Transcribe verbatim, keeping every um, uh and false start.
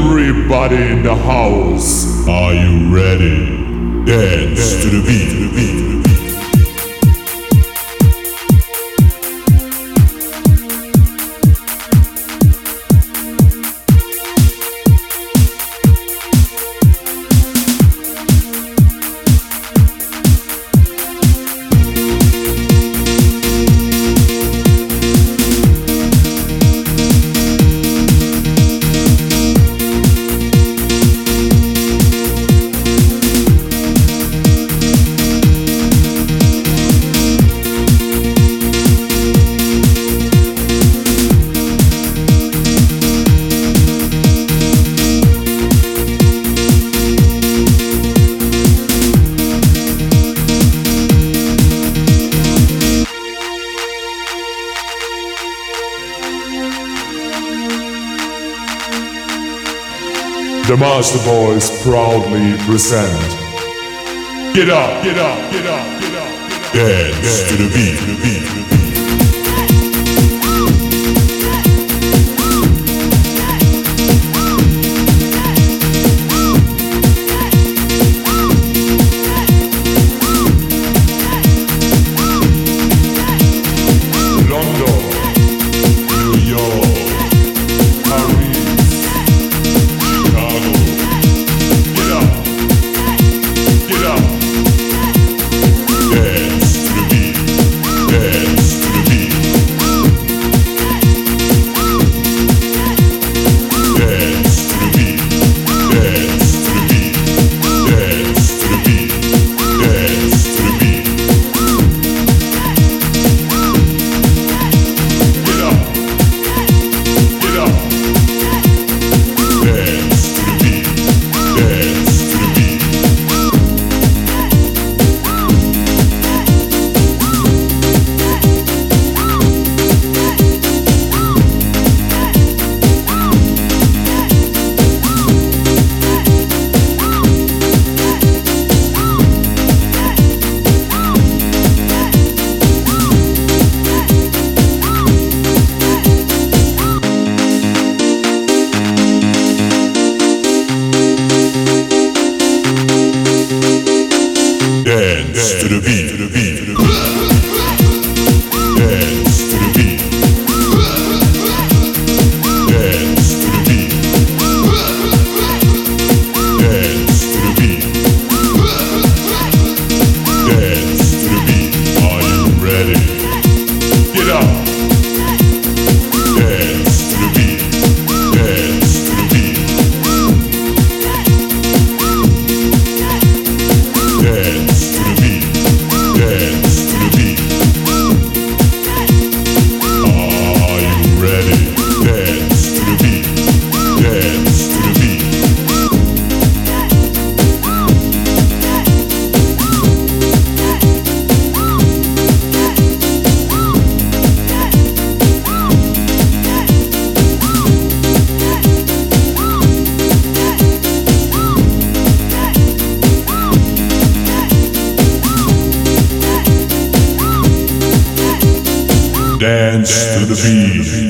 Everybody in the house, are you ready? Dance to the beat, to the beat, to the beat. The Master Boys proudly present. Get up, get up, get up, get up, get up. Dance to the beat, to the beat, to the beat. Dance to the beat, to the beat, to the beat. Dance to the beat. Dance to the beat. Dance to the beat. Dance to the beat. Are you ready? Get up. Dance to the beat. Dance to the beat. Dance. Dance to the beat. Are you ready? Dance to the beat. Dance to the beat. Dance to the beat.